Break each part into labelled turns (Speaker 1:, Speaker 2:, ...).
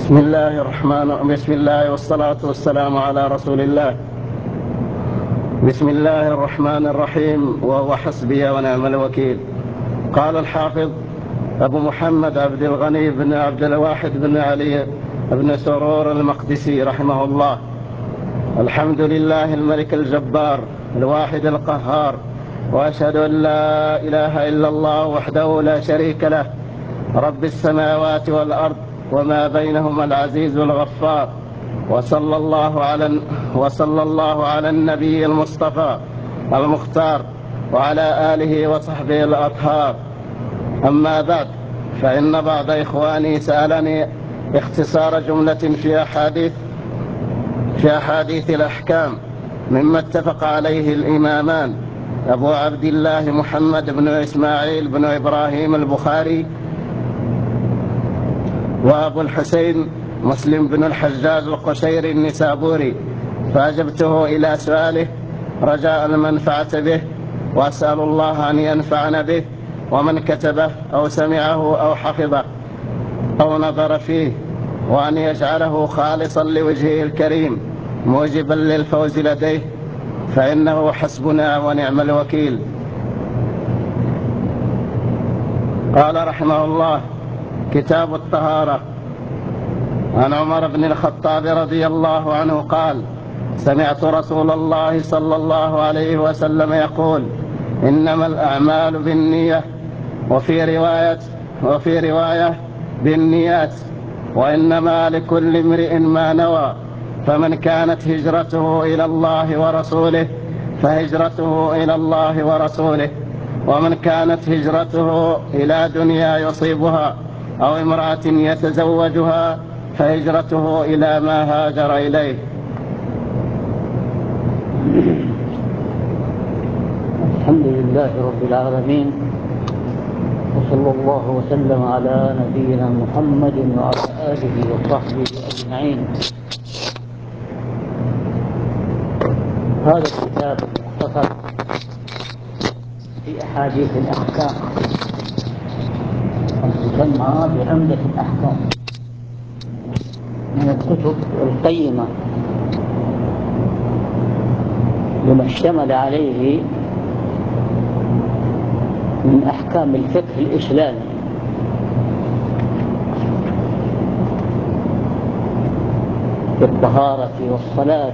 Speaker 1: بسم الله والصلاة والسلام على رسول الله. بسم الله الرحمن الرحيم. وهو حسبي ونعم الوكيل. قال الحافظ أبو محمد عبد الغني بن عبد الواحد بن علي بن سرور المقدسي رحمه الله: الحمد لله الملك الجبار الواحد القهار، وأشهد أن لا إله إلا الله وحده لا شريك له، رب السماوات والأرض وما بينهما العزيز الغفار. وصلى الله على النبي المصطفى المختار وعلى آله وصحبه الأطهار. أما بعد، فإن بعض إخواني سألني اختصار جملة في أحاديث الأحكام مما اتفق عليه الإمامان أبو عبد الله محمد بن إسماعيل بن إبراهيم البخاري، وأبو الحسين مسلم بن الحجاج القشيري النسابوري، فأجبته إلى سؤاله رجاء المنفعة به، وأسأل الله أن ينفعنا به، ومن كتبه أو سمعه أو حفظه أو نظر فيه، وأن يجعله خالصا لوجهه الكريم موجبا للفوز لديه، فإنه حسبنا ونعم الوكيل. قال رحمه الله: كتاب الطهارة. عن عمر بن الخطاب رضي الله عنه قال: سمعت رسول الله صلى الله عليه وسلم يقول: إنما الأعمال بالنية، وفي رواية بالنيات، وإنما لكل امرئ ما نوى، فمن كانت هجرته إلى الله ورسوله فهجرته إلى الله ورسوله، ومن كانت هجرته إلى دنيا يصيبها أو امرأة يتزوجها فهجرته إلى ما هاجر إليه.
Speaker 2: الحمد لله رب العالمين، وصلى الله وسلم على نبينا محمد وعلى آله وصحبه أجمعين. هذا الكتاب المختصر في أحاديث الأحكام، يسمى بعمدة الأحكام، من الكتب القيمة لما اشتمل عليه من أحكام الفقه الإسلامي. في الطهارة والصلاة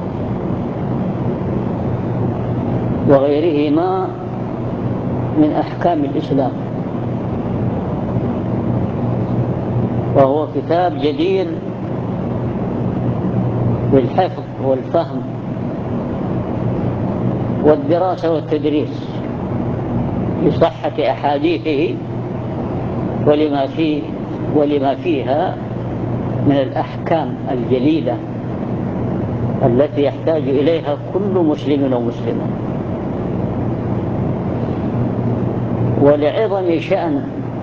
Speaker 2: وغيرهما من أحكام الإسلام، وهو كتاب جدير بالحفظ والفهم والدراسة والتدريس لصحة أحاديثه ولما فيها من الأحكام الجليلة التي يحتاج إليها كل مسلم ومسلمة. ولعظم شأن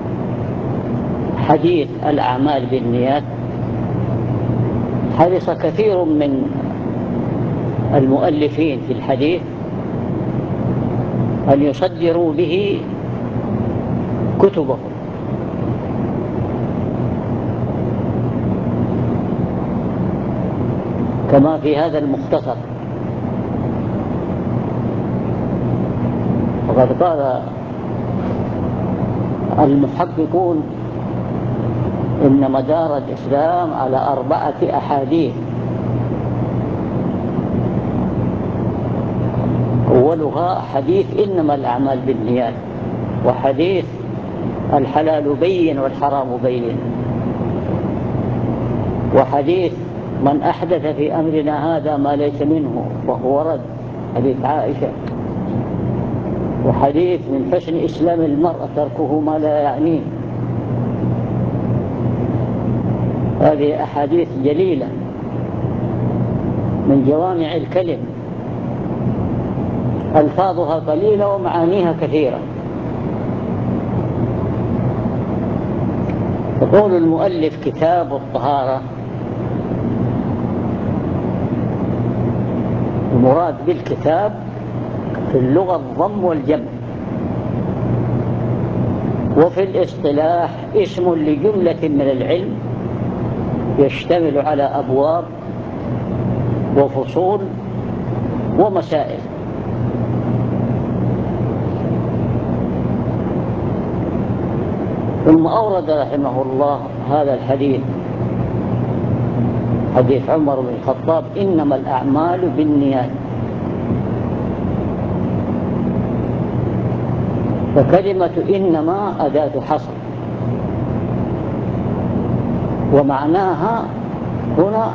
Speaker 2: حديث الأعمال بالنيات حرص كثير من المؤلفين في الحديث أن يصدروا به كتبهم، كما في هذا المختصر. وقد قال المحققون إن مدار الإسلام على 4 أحاديث: أولها حديث إنما الأعمال بالنيات، وحديث الحلال بين والحرام بين، وحديث من أحدث في أمرنا هذا ما ليس منه وهو رد، حديث عائشة، وحديث من حسن إسلام المرء تركه ما لا يعنيه. هذه أحاديث جليلة من جوامع الكلم، ألفاظها قليلة ومعانيها كثيرة. يقول المؤلف: كتاب الطهارة. المراد بالكتاب في اللغة الضم والجمع، وفي الاصطلاح اسم لجملة من العلم يشتمل على أبواب وفصول ومسائل. ثم أورد رحمه الله هذا الحديث، حديث عمر بن الخطاب: إنما الأعمال بالنيات. فكلمة إنما أداة حصر، ومعناها هنا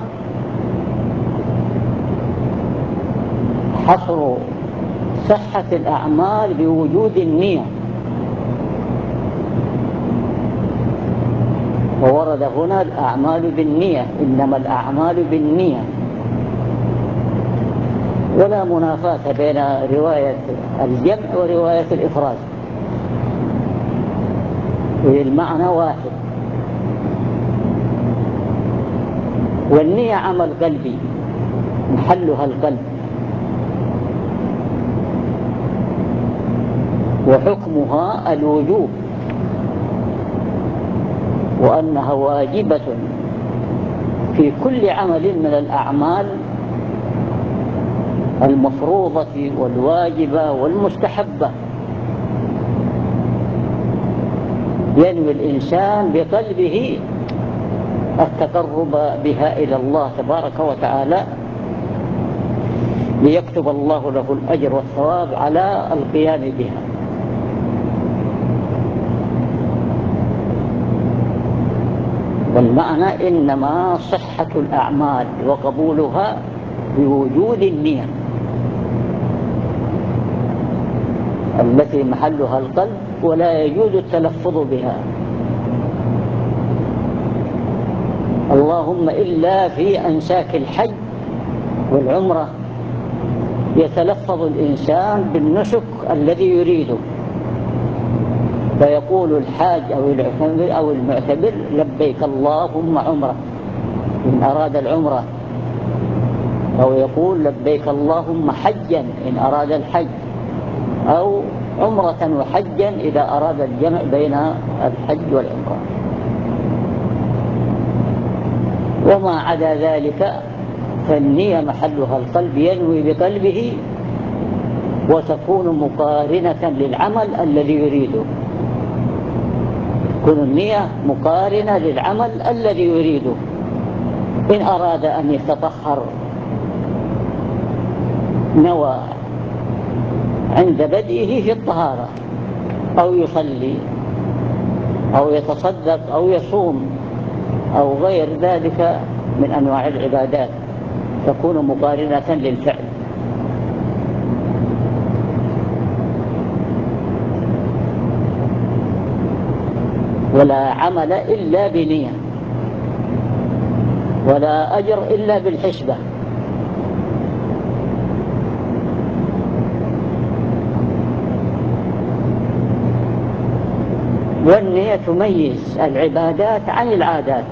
Speaker 2: حصر صحة الأعمال بوجود النية. وورد هنا الأعمال بالنية، إنما الأعمال بالنية، ولا منافاة بين رواية الجمع ورواية الإفراد، المعنى واحد. والنية عمل قلبي محلها القلب، وحكمها الوجوب، وأنها واجبة في كل عمل من الأعمال المفروضة والواجبة والمستحبة. ينوي الإنسان بقلبه التقرب بها إلى الله تبارك وتعالى، ليكتب الله له الأجر والثواب على القيام بها. والمعنى إنما صحة الأعمال وقبولها بوجود النية التي محلها القلب، ولا يجوز التلفظ بها، اللهم إلا في أنساك الحج والعمرة يتلفظ الإنسان بالنسك الذي يريده، فيقول الحاج أو المعتمر: لبيك اللهم عمرة، إن أراد العمرة، أو يقول لبيك اللهم حجا إن أراد الحج، أو عمرة وحجا إذا أراد الجمع بين الحج والعمرة. وما عدا ذلك فالنية محلها القلب، ينوي بقلبه وتكون مقارنة للعمل الذي يريده، تكون النية مقارنة للعمل الذي يريده. إن أراد أن يتطهر نوى عند بدئه في الطهارة، أو يصلي أو يتصدق أو يصوم أو غير ذلك من أنواع العبادات، تكون مقارنة للفعل. ولا عمل إلا بنية، ولا أجر إلا بالحسبة. والنية تميز العبادات عن العادات.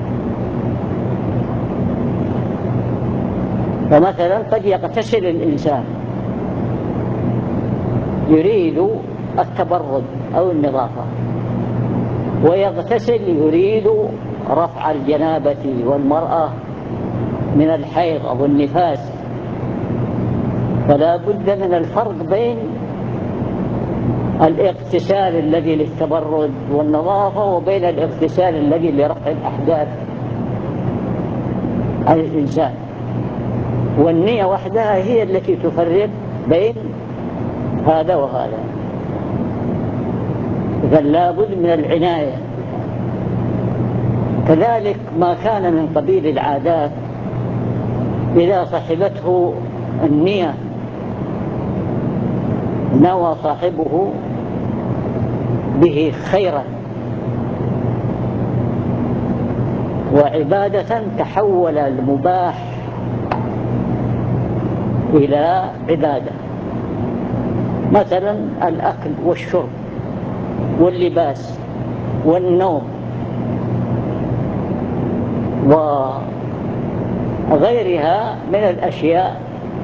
Speaker 2: فمثلا قد يغتسل الإنسان يريد التبرد أو النظافة، ويغتسل يريد رفع الجنابة والمرأة من الحيض أو النفاس. فلا بد من الفرق بين الاغتسال الذي للتبرد والنظافة وبين الاغتسال الذي لرفع الأحداث عن الإنسان. والنية وحدها هي التي تفرق بين هذا وهذا. إذن لا بد من العناية. كذلك ما كان من قبيل العادات إذا صحبته النية نوى صاحبه به خيرا وعبادة، تحول المباح إلى عبادة. مثلا الأكل والشرب واللباس والنوم وغيرها من الأشياء،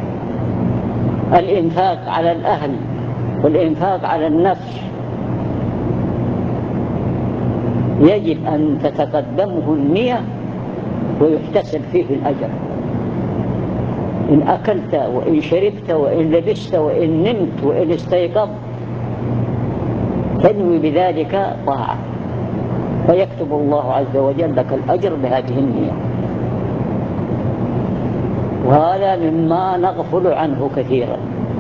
Speaker 2: الإنفاق على الأهل والإنفاق على النفس، يجب أن تتقدمه النية ويحتسب فيه الأجر. إن أكلت وإن شربت وإن لبست وإن نمت وإن استيقظت تنوي بذلك طاعة، فيكتب الله عز وجل لك الأجر بهذه النية. وهذا مما نغفل عنه كثيرا،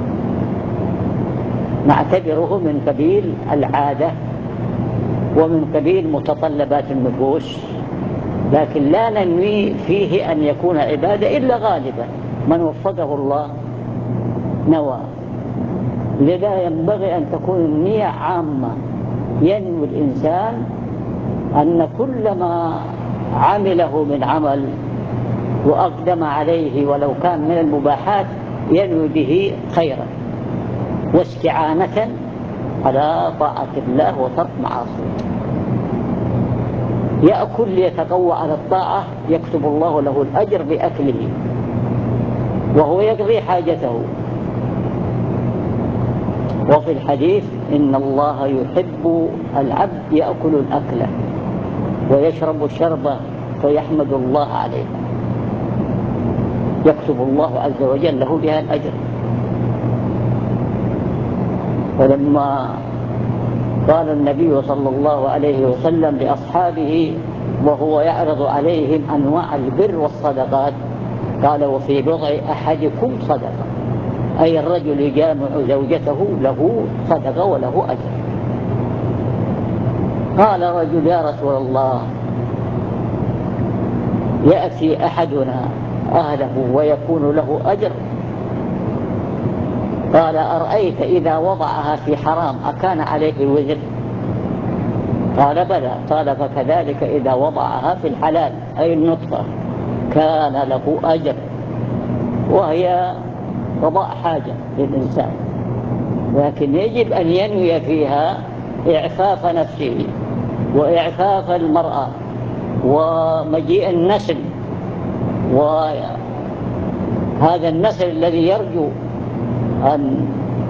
Speaker 2: نعتبره من قبيل العادة ومن قبيل متطلبات النفوس، لكن لا ننوي فيه أن يكون عبادة إلا غالبا من وفقه الله نوى. لذا ينبغي أن تكون النية عامة، ينوي الإنسان أن كل ما عمله من عمل وأقدم عليه ولو كان من المباحات ينوي به خيرا واستعانة على طاعة الله وترك معاصيه. يأكل ليتقوى على الطاعة، يكتب الله له الأجر بأكله وهو يقضي حاجته. وفي الحديث إن الله يحب العبد يأكل الأكلة ويشرب الشربة فيحمد الله عليه، يكتب الله عز وجل له بها الأجر. ولما قال النبي صلى الله عليه وسلم لأصحابه وهو يعرض عليهم أنواع البر والصدقات قال وفي بضع أحدكم صدقة، أي الرجل يجامع زوجته له صدقة وله أجر. قال رجل يا رسول الله يأتي أحدنا أهله ويكون له أجر؟ قال أرأيت إذا وضعها في حرام أكان عليه وزر؟ قال بلى. قال فكذلك إذا وضعها في الحلال أي النطفة كان له أجر، وهي قضاء حاجة للإنسان، لكن يجب أن ينوي فيها إعفاف نفسه وإعفاف المرأة ومجيء النسل، وهذا النسل الذي يرجو أن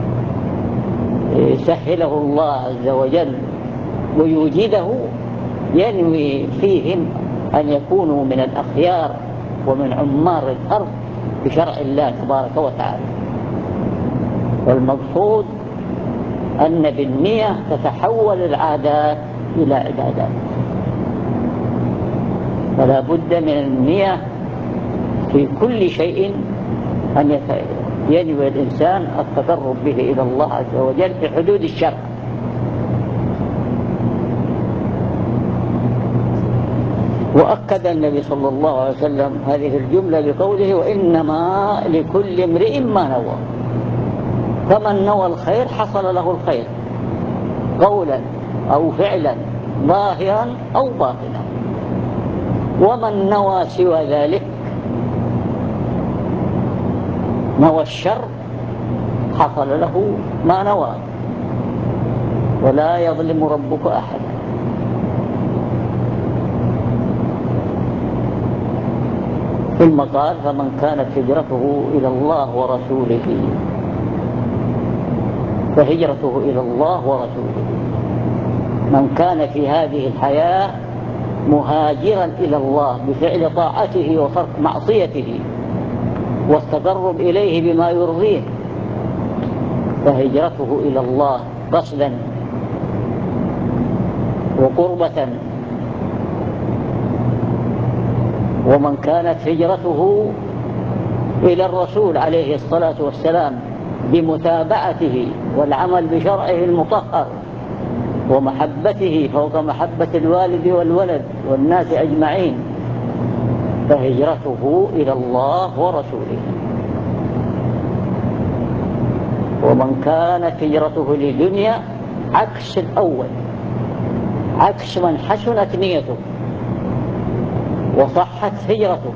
Speaker 2: يسهله الله عز وجل ويوجده ينوي فيهم أن يكونوا من الأخيار ومن عمار الأرض بشرع الله تبارك وتعالى. والمقصود أن بالنية تتحول العادات إلى عبادات، فلا بد من النية في كل شيء أن ينوي الإنسان التقرب به إلى الله عز وجل في حدود الشرع. وأكد النبي صلى الله عليه وسلم هذه الجملة بقوله وإنما لكل امرئ ما نوى، فمن نوى الخير حصل له الخير قولا أو فعلا ظاهرا أو باطنا، ومن نوى سوى ذلك نوى الشر حصل له ما نوى، ولا يظلم ربك أحدا. ثم قال فمن كانت هجرته إلى الله ورسوله فهجرته إلى الله ورسوله. من كان في هذه الحياة مهاجرا إلى الله بفعل طاعته وترك معصيته والتقرب إليه بما يرضيه فهجرته إلى الله قصدا وقربة. ومن كانت هجرته إلى الرسول عليه الصلاة والسلام بمتابعته والعمل بشرعه المطهر ومحبته فوق محبة الوالد والولد والناس أجمعين فهجرته إلى الله ورسوله. ومن كانت هجرته لدنيا عكس الأول، عكس من حسنت نيته وصحت هجرته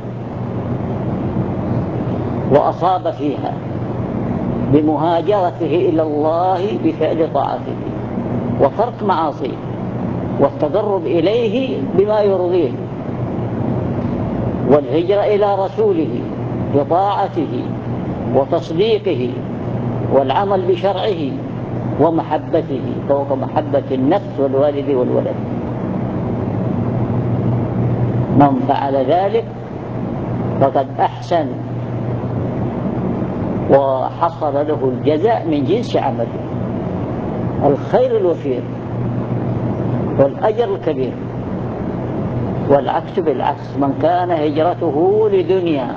Speaker 2: وأصاب فيها بمهاجرته إلى الله بفعل طاعته وترك معاصيه والتقرب إليه بما يرضيه، والهجرة إلى رسوله بطاعته وتصديقه والعمل بشرعه ومحبته فوق محبة النفس والوالد والولد. من فعل ذلك فقد أحسن وحصل له الجزاء من جنس عمله، الخير الوفير والأجر الكبير. والعكس بالعكس، من كان هجرته لدنيا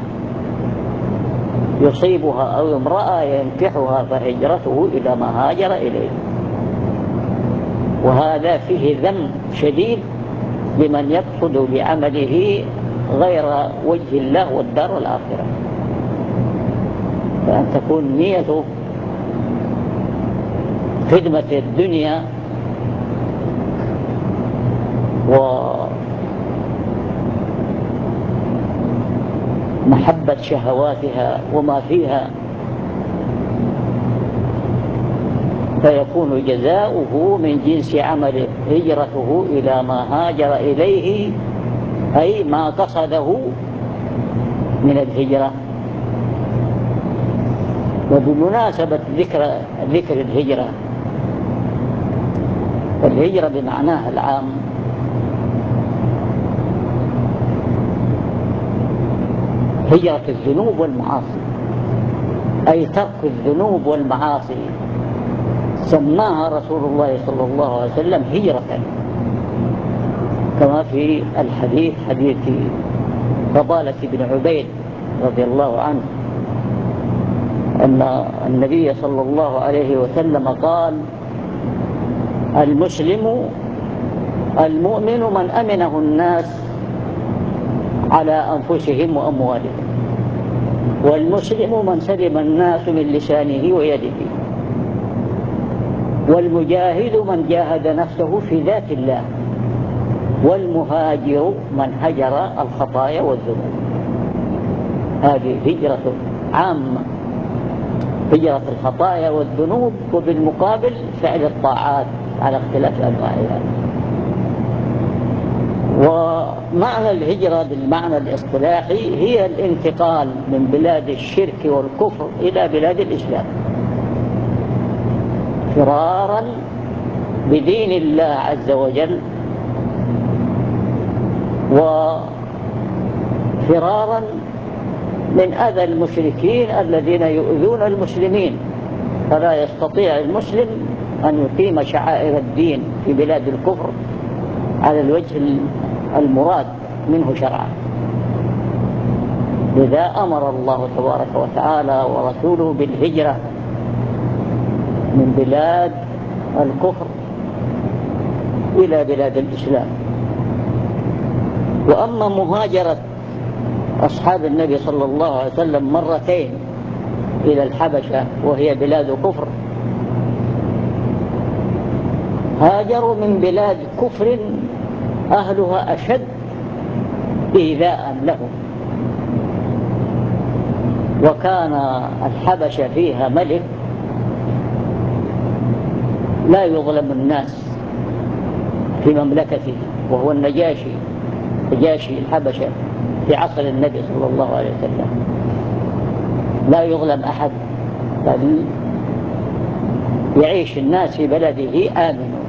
Speaker 2: يصيبها أو امرأة ينكحها فهجرته إلى ما هاجر إليه. وهذا فيه ذم شديد لمن يقصد بعمله غير وجه الله والدار الآخرة، فأن تكون نيته خدمة الدنيا ومحبة شهواتها وما فيها، فيكون جزاؤه من جنس عمله، هجرته إلى ما هاجر إليه، أي ما قصده من الهجرة. وبمناسبة ذكر الهجرة، الهجرة بمعناها العام هجرة الذنوب والمعاصي، أي ترك الذنوب والمعاصي، سماها رسول الله صلى الله عليه وسلم هجرة، كما في الحديث حديث فضالة بن عبيد رضي الله عنه أن النبي صلى الله عليه وسلم قال: المؤمن من أمنه الناس على أنفسهم وأموالهم، والمسلم من سلم الناس من لسانه ويده، والمجاهد من جاهد نفسه في ذات الله، والمهاجر من هجر الخطايا والذنوب. هذه هجرة عامة، هجرة الخطايا والذنوب، وبالمقابل فعل الطاعات على اختلاف أنواعها. ومعنى الهجرة بالمعنى الاصطلاحي هي الانتقال من بلاد الشرك والكفر إلى بلاد الإسلام، فرارا بدين الله عز وجل، وفرارا من أذى المشركين الذين يؤذون المسلمين، فلا يستطيع المسلم أن يقيم شعائر الدين في بلاد الكفر على الوجه المراد منه شرعا. لذا أمر الله تبارك وتعالى ورسوله بالهجرة من بلاد الكفر إلى بلاد الإسلام. وأما مهاجرة أصحاب النبي صلى الله عليه وسلم مرتين إلى الحبشة وهي بلاد كفر، هاجروا من بلاد كفر أهلها أشد إيذاء لهم، وكان الحبشة فيها ملك لا يظلم الناس في مملكته، وهو النجاشي الحبشة في عصر النبي صلى الله عليه وسلم، لا يظلم أحد، بل يعيش الناس في بلده آمنون.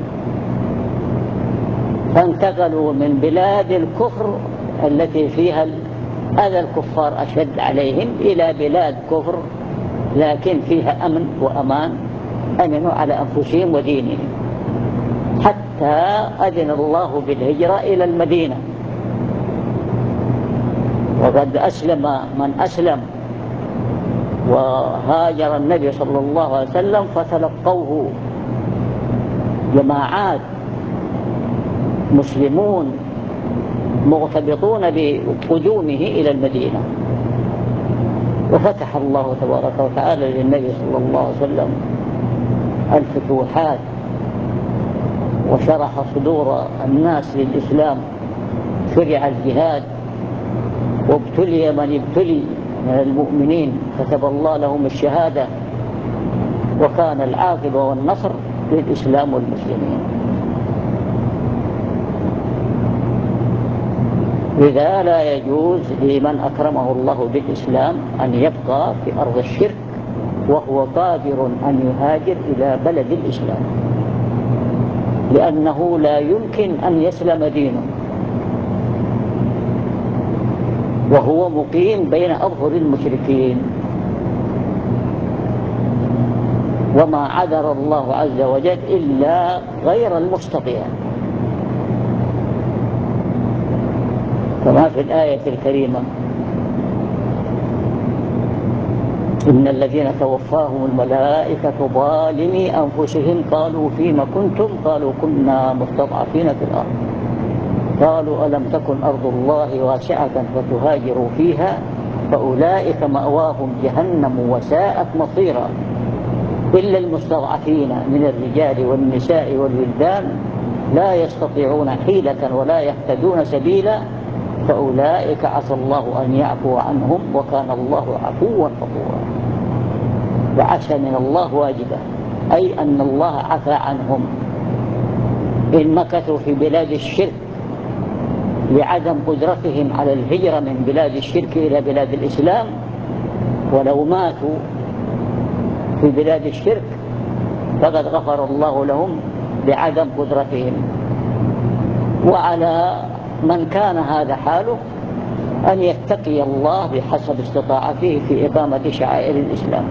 Speaker 2: فانتقلوا من بلاد الكفر التي فيها أذى الكفار أشد عليهم إلى بلاد كفر لكن فيها أمن وأمان، أمنوا على أنفسهم ودينهم، حتى أذن الله بالهجرة إلى المدينة. وقد أسلم من أسلم وهاجر النبي صلى الله عليه وسلم، فتلقوه جماعات مسلمون مغتبطون بقدومه إلى المدينة. وفتح الله تبارك وتعالى للنبي صلى الله عليه وسلم الفتوحات، وشرح صدور الناس للإسلام، شرع الجهاد، وابتلي من ابتلي من المؤمنين كتب الله لهم الشهادة، وكان العاقبة والنصر للإسلام والمسلمين. لذا لا يجوز لمن أكرمه الله بالإسلام أن يبقى في أرض الشرك وهو قادر أن يهاجر إلى بلد الإسلام، لأنه لا يمكن أن يسلم دينه وهو مقيم بين أظهر المشركين، وما عذر الله عز وجل إلا غير المستطيع، كما في الآية الكريمة: إن الذين توفاهم الملائكة ظالمي أنفسهم قالوا فيما كنتم قالوا كنا مستضعفين في الأرض قالوا ألم تكن أرض الله واسعة فتهاجروا فيها فأولئك مأواهم جهنم وساءت مصيرا إلا المستضعفين من الرجال والنساء والولدان لا يستطيعون حيلة ولا يهتدون سبيلا فأولئك عسى الله أن يعفو عنهم وكان الله عفوا غفورا. وعسى من الله واجبة، أي أن الله عفى عنهم إن مكثوا في بلاد الشرك لعدم قدرتهم على الهجرة من بلاد الشرك إلى بلاد الإسلام، ولو ماتوا في بلاد الشرك فقد غفر الله لهم بعدم قدرتهم. وعلى من كان هذا حاله أن يتقي الله بحسب استطاعته في إقامة شعائر الإسلام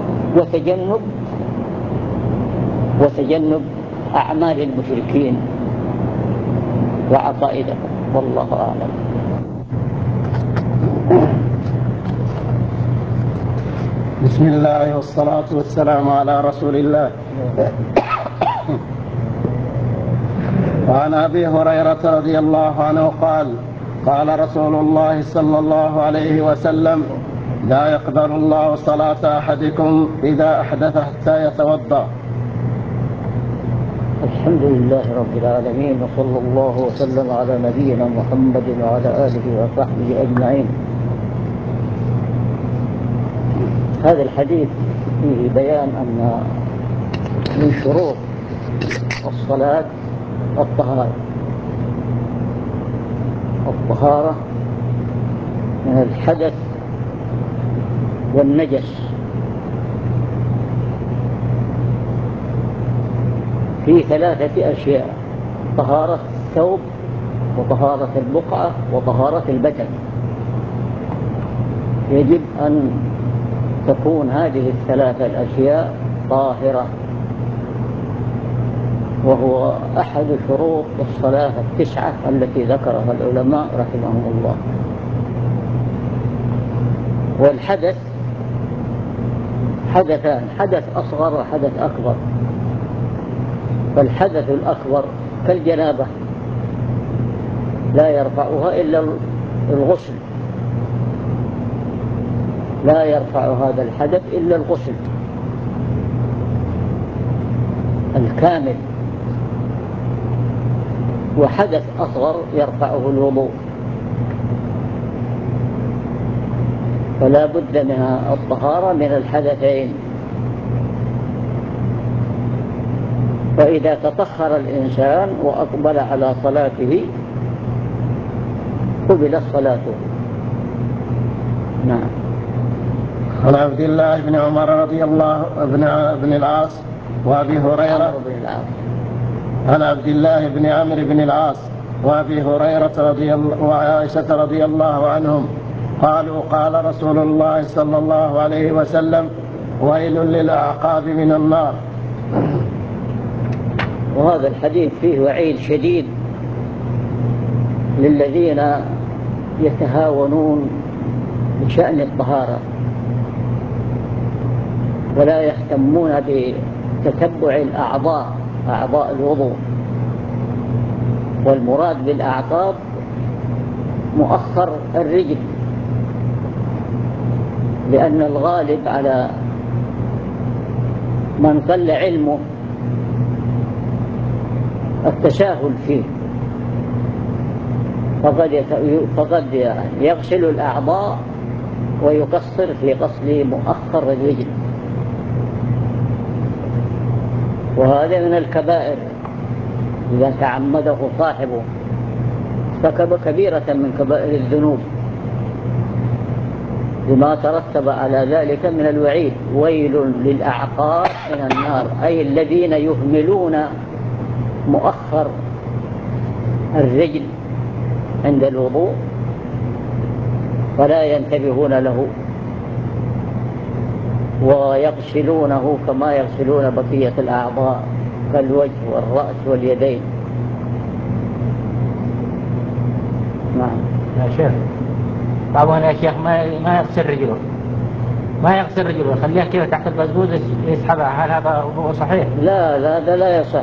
Speaker 2: وتجنب أعمال المشركين وعقائدهم، والله أعلم.
Speaker 1: بسم الله والصلاة والسلام على رسول الله. وعن أبي هريرة رضي الله عنه قال: قال رسول الله صلى الله عليه وسلم: لا يقبل الله صلاة أحدكم إذا أحدث حتى يتوضأ.
Speaker 2: الحمد لله رب العالمين، وصلى الله وسلم على نبينا محمد وعلى آله وصحبه أجمعين. هذا الحديث فيه بيان أن من شروط الصلاة الطهارة من الحدث والنجس. في 3 أشياء: طهارة الثوب وطهارة البقعة وطهارة البدن. يجب أن تكون هذه ال3 الأشياء طاهرة، وهو أحد شروط الصلاة 9 التي ذكرها العلماء رحمهم الله. والحدث حدثان: حدث أصغر وحدث أكبر. فالحدث الأكبر كالجنابة لا يرفعها إلا الغسل، لا يرفع هذا الحدث إلا الغسل الكامل. وحدث أصغر يرفعه الوضوء، فلا بد من الطهارة من الحدثين. فإذا تطهر الإنسان وأقبل على صلاته قبلت صلاته. نعم.
Speaker 1: عن عبد الله بن عمر رضي الله بن العاص وأبي هريرة عن عبد الله بن عمرو بن العاص وأبي هريرة وعائشة رضي الله عنهم قالوا: قال رسول الله صلى الله عليه وسلم: ويل للأعقاب من النار.
Speaker 2: وهذا الحديث فيه وعيد شديد للذين يتهاونون بشأن الطهارة ولا يهتمون بتتبع أعضاء الوضوء. والمراد بالأعقاب مؤخر الرجل، لأن الغالب على من قل علمه التساهل فيه، فقد يغسل الأعضاء ويقصر في غسل مؤخر الرجل، وهذا من الكبائر إذا تعمده صاحبه ارتكب كبيرة من كبائر الذنوب لما ترتب على ذلك من الوعيد: ويل للأعقاب من النار، أي الذين يهملون مؤخر الرجل عند الوضوء فلا ينتبهون له ويغسلونه كما يغسلون بقية الأعضاء كالوجه والرأس واليدين.
Speaker 3: نعم يا شيخ. طبعا يا شيخ ما يغسل رجله، ما يغسل رجله، يخليها كذا تحت البزبوز يسحبها، هل هذا هو صحيح؟
Speaker 2: لا هذا لا يصح،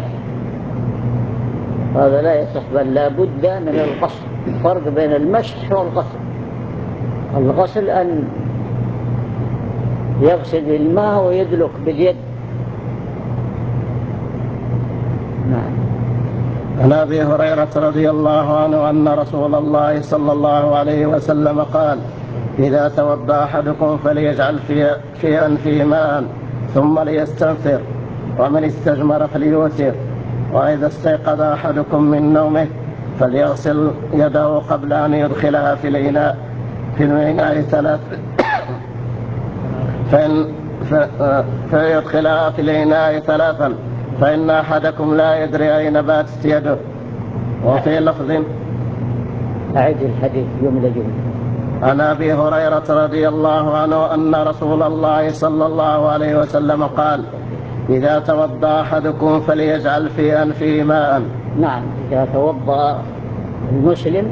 Speaker 2: هذا لا يصح، بل لا بد من الغسل. فرق بين المسح والغسل. الغسل أن يغسل بالماء ويدلك باليد. نعم.
Speaker 1: عن أبي هريرة رضي الله عنه أن رسول الله صلى الله عليه وسلم قال: إذا توضأ أحدكم فليجعل في أنفه ماء ثم ليستنثر، ومن استجمر فليوتر، وإذا استيقظ أحدكم من نومه فليغسل يده قبل أن يدخلها في الإناء فيدخلها في الإناء ثلاثا، فإن أحدكم لا يدري أين باتت يده. وفي لفظ
Speaker 2: أعد الحديث جملة.
Speaker 1: عن أبي هريرة رضي الله عنه أن رسول الله صلى الله عليه وسلم قال: إذا توضأ أحدكم فليجعل في أنفه ماء.
Speaker 2: نعم، إذا توضأ المسلم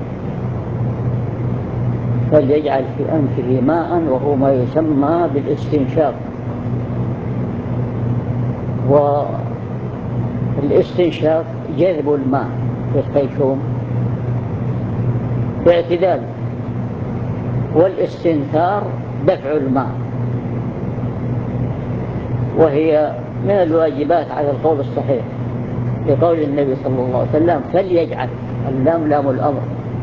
Speaker 2: فليجعل في أنفه ماء، وهو ما يسمى بالاستنشاق. والاستنشاق جذب الماء في الخيشوم باعتدال، والاستنثار دفع الماء، وهي من الواجبات على القول الصحيح لقول النبي صلى الله عليه وسلم: فليجعل. اللام لام الأمر.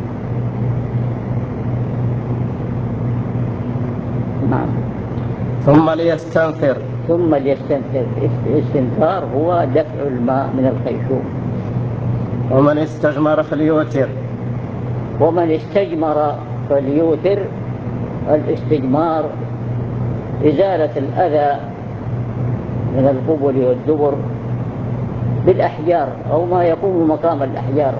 Speaker 2: نعم.
Speaker 1: ثم ليستنثر.
Speaker 2: ثم ليستنثر. الاستنثار هو دفع الماء من الخيشوم.
Speaker 1: ومن استجمر فليوتر.
Speaker 2: ومن استجمر فليوتر. الاستجمار إزالة الأذى من القبل والدبر بالأحجار أو ما يقوم مقام الأحجار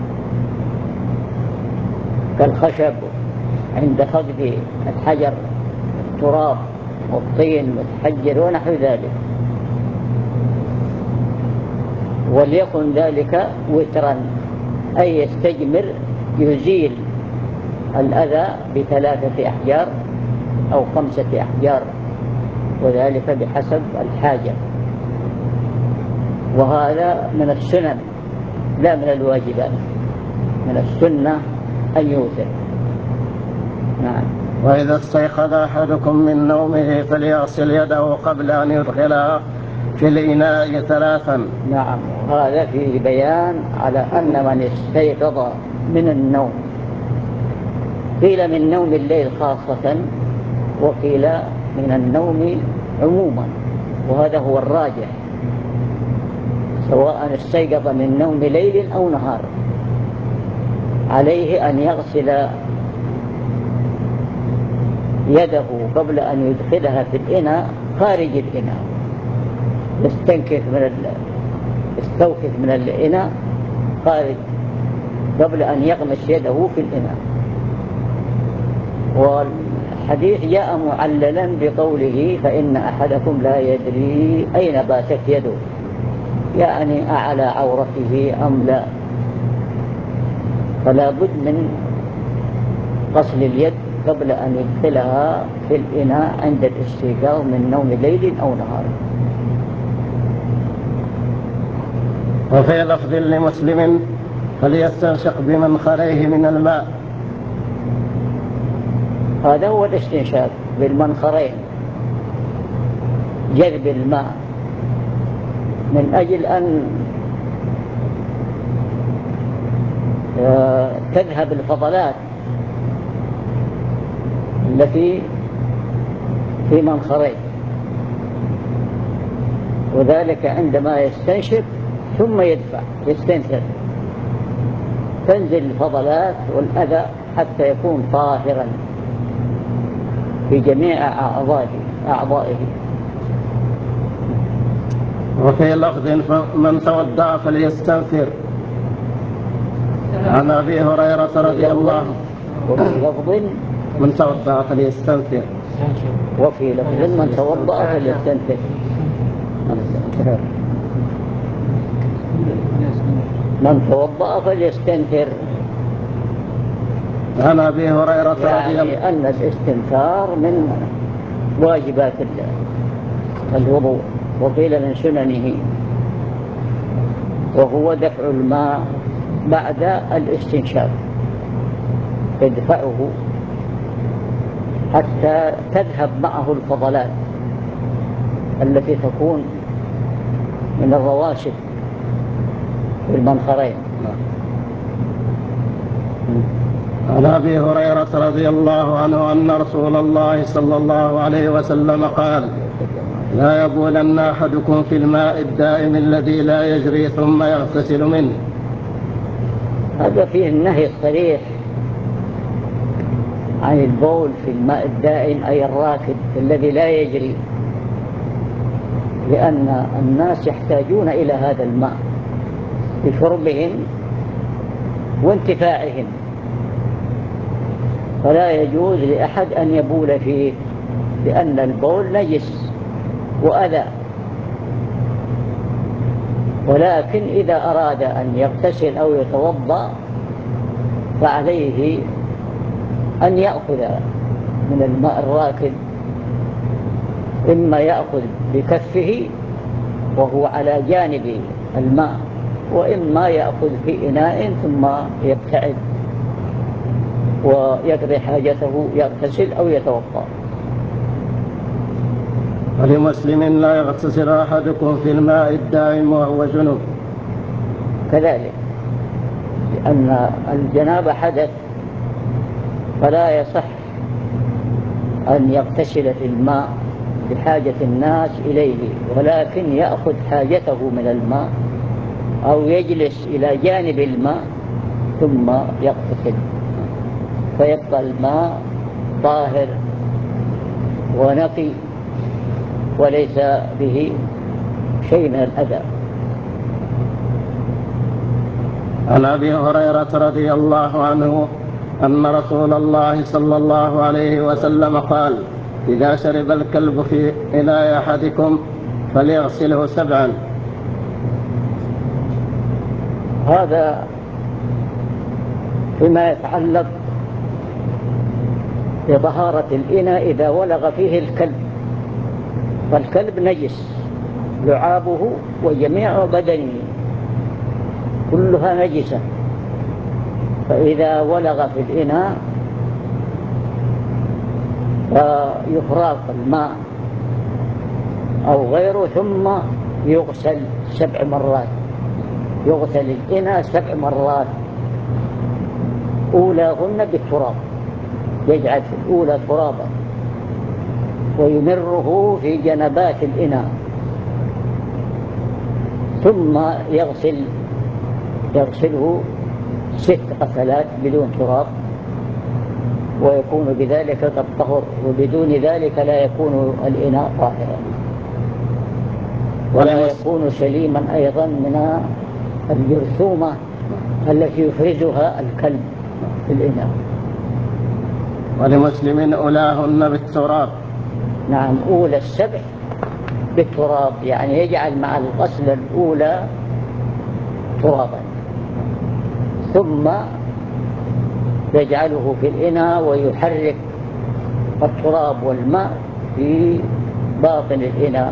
Speaker 2: كالخشب عند فقد الحجر، التراب والطين متحجر ونحو ذلك. وليكن ذلك وترا، أي يستجمر يزيل الأذى ب3 أحجار أو 5 أحجار، وذلك بحسب الحاجة. وهذا من السنن لا من الواجبات، من السنة أن يوتر. نعم.
Speaker 1: وإذا استيقظ أحدكم من نومه فليغسل يده قبل أن يدخلها في الإناء 3.
Speaker 2: نعم، وهذا فيه بيان على أن من استيقظ من النوم، قيل من نوم الليل خاصة، وقيل من النوم عموما، وهذا هو الراجح، سواء استيقظ من نوم ليل أو نهار، عليه أن يغسل يده قبل أن يدخلها في الإناء خارج الإناء، يستوكف من الإناء خارج قبل أن يغمس يده في الإناء. والحديث جاء معللا بقوله: فإن أحدكم لا يدري أين باتت يده، يعني أعلى عورته أم لا، فلا بد من غسل اليد قبل أن يدخلها في الإناء عند الاستيقاظ من نوم ليل أو نهار.
Speaker 1: وفي لفظ لمسلم: فليستنشق بمنخريه من الماء.
Speaker 2: هذا هو الاستنشاق بالمنخرين، جذب الماء من أجل أن تذهب الفضلات التي في منخريه، وذلك عندما يستنشق ثم يستنثر تنزل الفضلات والأذى حتى يكون طاهرا في جميع أعضائه.
Speaker 1: وفي لفظ: من توضأ فليستنثر. عن أبي هريرة رضي الله عنه.
Speaker 2: وفي لفظ:
Speaker 1: من توضأ فليستنثر.
Speaker 2: وفي لفظ من توضأ فليستنثر. من توضأ فليستنثر.
Speaker 1: عن أبي هريرة رضي الله
Speaker 2: يعني أن الاستنثار من واجبات الوضوء، وقيل من سننه، وهو دفع الماء بعد الاستنشاق، يدفعه حتى تذهب معه الفضلات التي تكون من الرواشد في المنخرين.
Speaker 1: عن أبي هريرة رضي الله عنه أن رسول الله صلى الله عليه وسلم قال: لا يبولن أحدكم في الماء الدائم الذي لا يجري ثم يغتسل منه.
Speaker 2: هذا فيه النهي الصريح عن البول في الماء الدائم، أي الراكد الذي لا يجري، لأن الناس يحتاجون إلى هذا الماء لشربهم وانتفاعهم، فلا يجوز لأحد أن يبول فيه، لأن البول نجس وأذى. ولكن إذا أراد أن يغتسل أو يتوضأ فعليه أن يأخذ من الماء الراكد، إما يأخذ بكفه وهو على جانب الماء، وإما يأخذ في إناء ثم يبتعد ويقضي حاجته، يغتسل أو يتوضأ.
Speaker 1: ولمسلم: لا يغتسل أحدكم في الماء الدائم وهو جنب.
Speaker 2: كذلك، لأن الجنابة حدث، فلا يصح أن يغتسل في الماء بحاجة الناس إليه، ولكن يأخذ حاجته من الماء أو يجلس إلى جانب الماء ثم يغتسل، فيبقى الماء طاهر ونقي وليس به شيء من الأذى.
Speaker 1: عن أبي هريرة رضي الله عنه أن رسول الله صلى الله عليه وسلم قال: إذا شرب الكلب في إناء أحدكم فليغسله 7.
Speaker 2: هذا فيما يتعلق بطهارة الإناء إذا ولغ فيه الكلب، فالكلب نجس، لعابه وجميع بدنه كلها نجسة، فإذا ولغ في الإناء فيفراق الماء أو غيره ثم يغسل 7 مرات. يغسل الإناء 7 مرات، أولاهن بالتراب، يجعل في الأولى ترابا ويمره في جنبات الإناء، ثم يغسله 6 غسلات بدون تراب، ويكون بذلك قد طهر، وبدون ذلك لا يكون الإناء طاهرا ولا يكون سليما أيضا من الجرثومة التي يفرزها الكلب في الإناء.
Speaker 1: ولمسلم: أولاهن بالتراب.
Speaker 2: نعم، أولى 7 بالتراب، يعني يجعل مع الغسلة الأولى ترابا، ثم يجعله في الإناء ويحرك التراب والماء في باطن الإناء.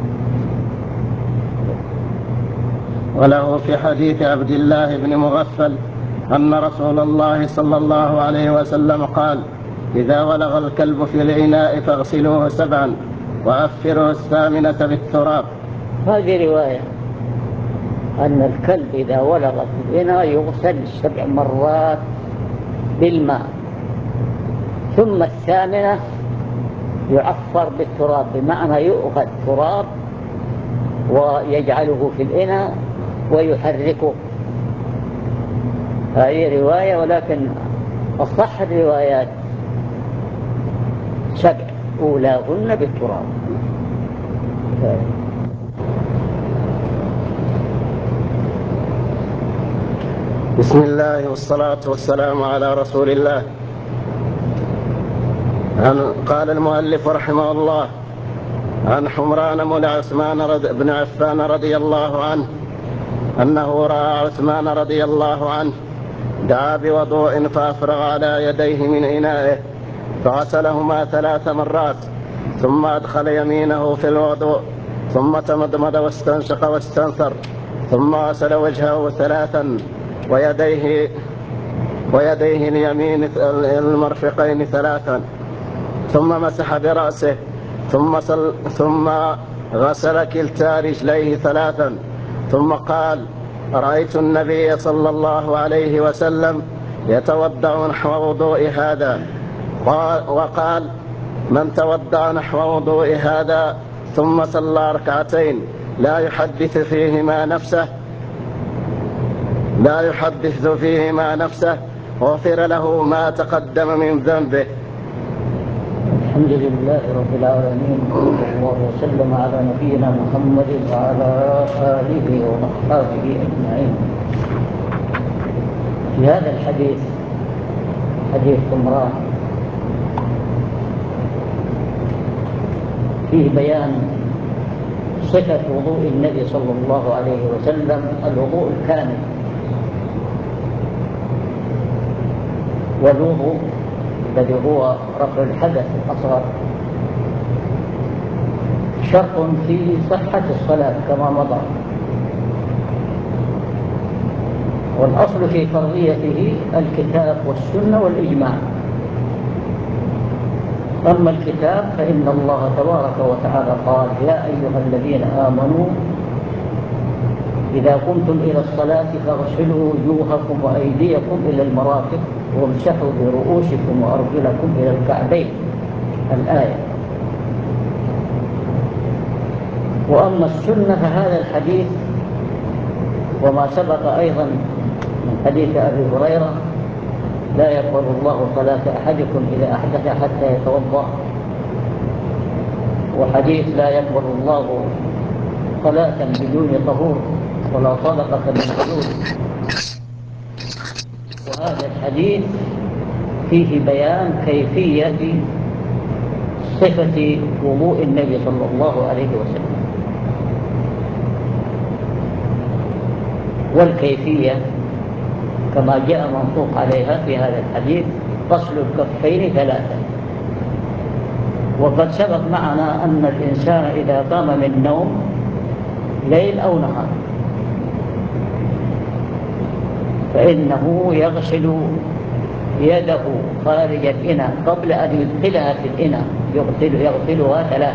Speaker 1: وله في حديث عبد الله بن مغفل أن رسول الله صلى الله عليه وسلم قال: إذا ولغ الكلب في الإناء فاغسلوه 7 وأفروا 8 بالتراب.
Speaker 2: هذه رواية أن الكلب إذا ولغ في الإناء يغسل 7 مرات بالماء، ثم 8 يعفر بالتراب، بمعنى يؤخذ تراب ويجعله في الإناء ويحركه. هذه رواية، ولكن أصح الروايات 7 أولاهن بالتراب.
Speaker 1: بسم الله والصلاة والسلام على رسول الله. قال المؤلف رحمه الله: عن حمران بن عفان رضي الله عنه أنه رأى عثمان رضي الله عنه دعا بوضوء فأفرغ على يديه من إنائه فغسلهما 3 مرات، ثم أدخل يمينه في الوضوء، ثم تمضمض واستنشق واستنثر، ثم غسل وجهه 3 ويديه اليمين المرفقين 3، ثم مسح برأسه، ثم غسل كلتا رجليه 3، ثم قال: رأيت النبي صلى الله عليه وسلم يتوضأ نحو وضوء هذا. وقال: من توضأ نحو وضوء هذا ثم صلى 2 ركعتين لا يحدث فيهما نفسه غفر له ما تقدم من ذنبه.
Speaker 2: الحمد لله رب العالمين، صلى الله وسلم على نبينا محمد وعلى آله وأصحابه أجمعين. في هذا الحديث، حديث حمران، فيه بيان صفة وضوء النبي صلى الله عليه وسلم، الوضوء الكامل. والوضوء الذي هو رفع الحدث الأصغر شرط في صحة الصلاة كما مضى، والأصل في فرضيته الكتاب والسنة والإجماع. أما الكتاب فإن الله تبارك وتعالى قال: يا أيها الذين آمنوا إذا قمتم إلى الصلاة فاغسلوا وجوهكم وأيديكم إلى المرافق وامسحوا برؤوسكم وأرجلكم إلى الكعبين، الآية. وأما السنة فهذا الحديث وما سبق أيضا من حديث أبي هريرة: لا يقبل الله صلاة أحدكم إذا أحدث حتى يتوضأ، وحديث لا يقبل الله صلاة بدون طهور ولا صدقة من حلول. وهذا الحديث فيه بيان كيفية صفة وضوء النبي صلى الله عليه وسلم، والكيفية كما جاء منطوق عليها في هذا الحديث: غسل الكفين 3. وقد سبق معنا أن الإنسان إذا قام من نوم ليل أو نهار فإنه يغسل يده خارج الإناء قبل أن يدخلها في الإناء، يغسلها 3،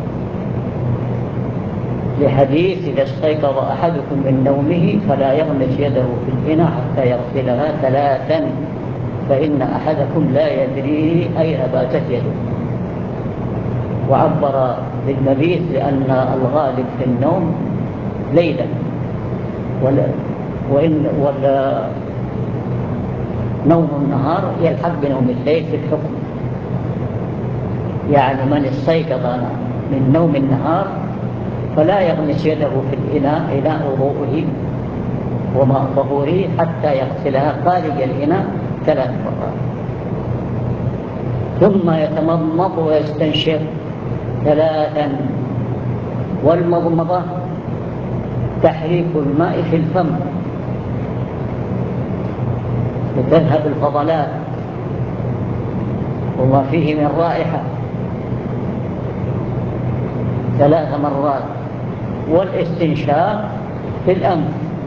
Speaker 2: لحديث: إذا استيقظ أحدكم من نومه فلا يغمس يده في الإناء حتى يغسلها 3، فإن أحدكم لا يدري أين باتت يده. وعبر بالمبيت لأن الغالب في النوم ليلا، ولا نوم النهار يلحق بنوم الليل في الحكم. يعني من استيقظ من نوم النهار فلا يغمس يده في الإناء، إناء وضوءه وماء طهوره، حتى يغسلها خارج الإناء 3 مرات، ثم يتمضمض ويستنشق 3. والمضمضة تحريك الماء في الفم لتذهب الفضلات وما فيه من رائحة 3 مرات. والاستنشاق في الأنف،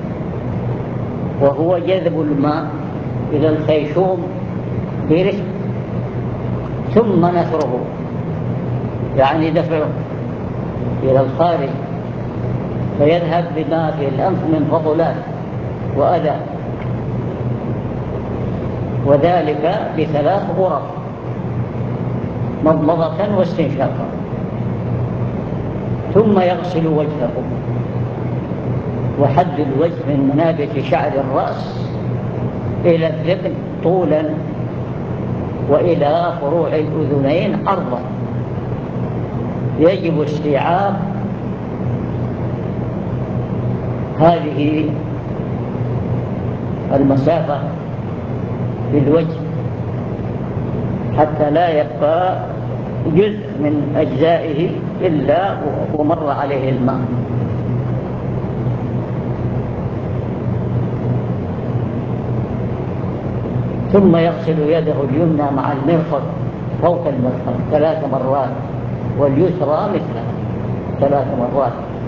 Speaker 2: وهو جذب الماء إلى الخيشوم برفق ثم نثره، يعني دفعه إلى الخارج فيذهب بما في الأنف من فضلات وأذى، وذلك ب3 غرف: مضمضة واستنشاقا. ثم يغسل وجهه، وحد الوجه من منابت شعر الرأس إلى الذقن طولا، وإلى فروع الأذنين عرضا. يجب استيعاب هذه المسافة بالوجه حتى لا يبقى جزء من أجزائه إلا ومر عليه الماء. ثم يغسل يده اليمنى مع المرفق فوق المرفق 3 مرات، واليسرى مثلها 3 مرات.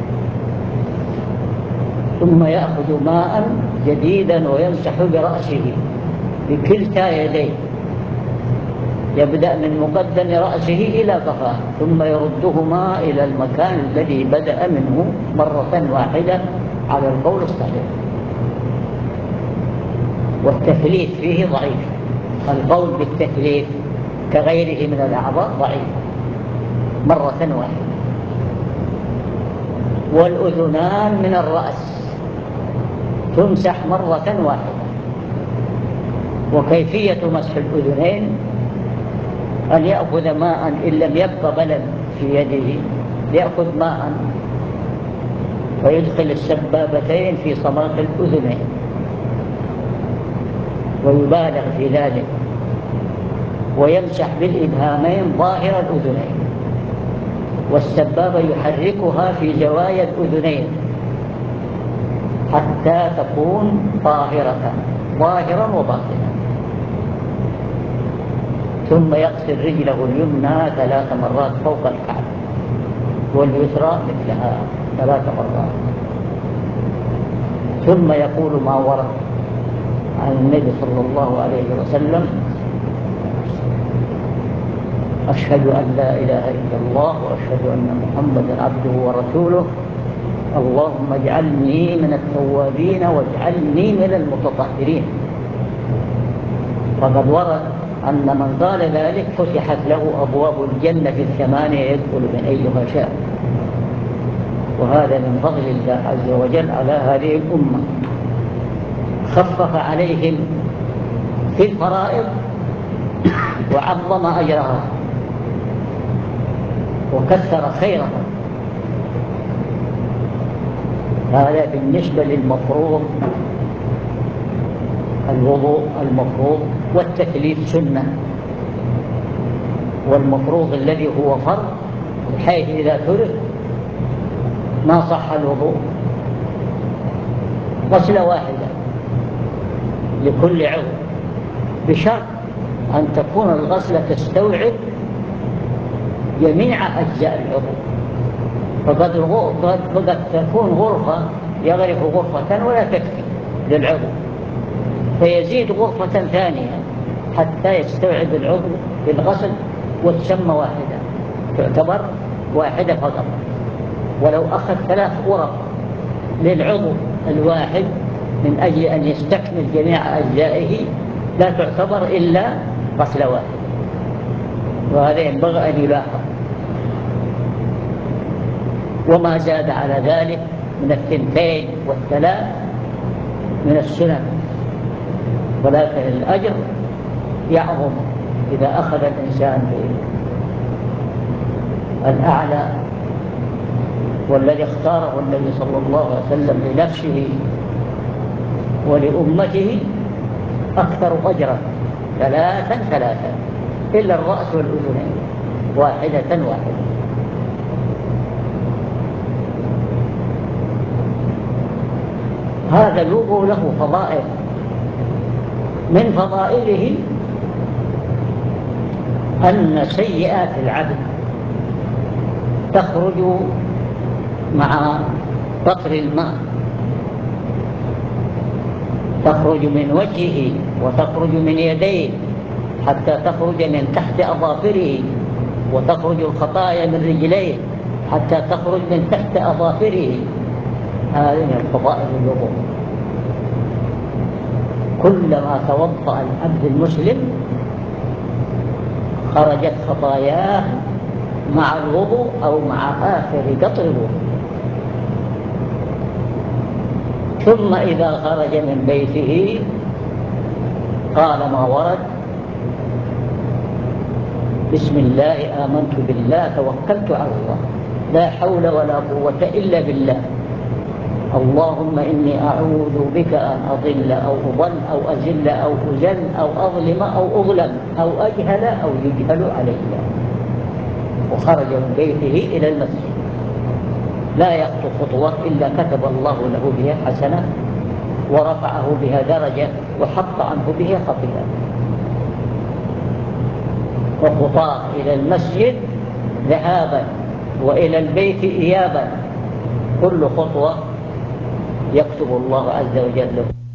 Speaker 2: ثم يأخذ ماء جديدا ويمسح برأسه بكلتا يديه، يبدأ من مقدم رأسه إلى قفاه، ثم يردهما إلى المكان الذي بدأ منه مرة واحدة على القول الصحيح. والتثليث فيه ضعيف، القول بالتثليث كغيره من الأعضاء ضعيف، مرة واحدة. والأذنان من الرأس تمسح مرة واحدة. وكيفية مسح الأذنين أن يأخذ ماء، إن لم يبق بلل في يده يأخذ ماء ويدخل السبابتين في صماخ الأذنين ويبالغ في ذلك، ويمسح بالإبهامين ظاهر الأذنين، والسبابة يحركها في زوايا الأذنين حتى تكون طاهرة ظاهرا وباطنا. ثم يغسل رجله اليمنى 3 مرات فوق الكعب، واليسرى مثلها 3 مرات. ثم يقول ما ورد عن النبي صلى الله عليه وسلم: أشهد أن لا إله إلا الله وأشهد أن محمدا عبده ورسوله، اللهم اجعلني من التوابين واجعلني من المتطهرين. فقد ورد أن من قال ذلك فتحت له أبواب الجنة 8 يدخل من أيها شاء. وهذا من فضل الله عز وجل على هذه الأمة، خفف عليهم في الفرائض وعظم أجرها وكثر خيرها. هذا بالنسبة للمفروض، الوضوء المفروض والتثليث سنة، والمفروض الذي هو فرض بحيث إذا ترك ما صح الوضوء. غسلة واحدة لكل عضو، بشرط أن تكون الغسلة تستوعب جميع أجزاء العضو. فقد تكون غرفة يغرف غرفة ولا تكفي للعضو، فيزيد غرفة ثانية حتى يستوعب العضو في الغسل وتسمى واحدة، تعتبر واحدة فقط. ولو أخذ 3 غرف للعضو الواحد من أجل أن يستكمل جميع أجزائه لا تعتبر إلا غسلة واحدة، وهذا ينبغي أن يلاحظ. وما زاد على ذلك من 2 و3 من السنن، ولكن الأجر يعظم إذا أخذ الإنسان بالأعلى، والذي اختاره النبي صلى الله عليه وسلم لنفسه ولأمته أكثر أجرا 3 إلا الرأس والأذنين 1 واحدة. هذا الوضوء له فضائل، من فضائله أن سيئات العبد تخرج مع قطر الماء، تخرج من وجهه وتخرج من يديه حتى تخرج من تحت أظافره، وتخرج الخطايا من رجليه حتى تخرج من تحت أظافره. هذه من فضائل الوضوء. كلما توضأ العبد المسلم خرجت خطاياه مع الوضوء أو مع آخر قطر الوضوء. ثم إذا خرج من بيته قال ما ورد: بسم الله آمنت بالله توكلت على الله لا حول ولا قوة إلا بالله، اللهم إني أعوذ بك أن أضل أو أضل أو أزل أو أزل أو أظلم أو أظلم أو أجهل أو يجهل علي. وخرج من بيته إلى المسجد لا يخطو خطوة إلا كتب الله له بها حسنة ورفعه بها درجة وحط عنه بها خطيئة. وخطاه إلى المسجد ذهابا وإلى البيت إيابا، كل خطوة يكتب الله عز وجل له.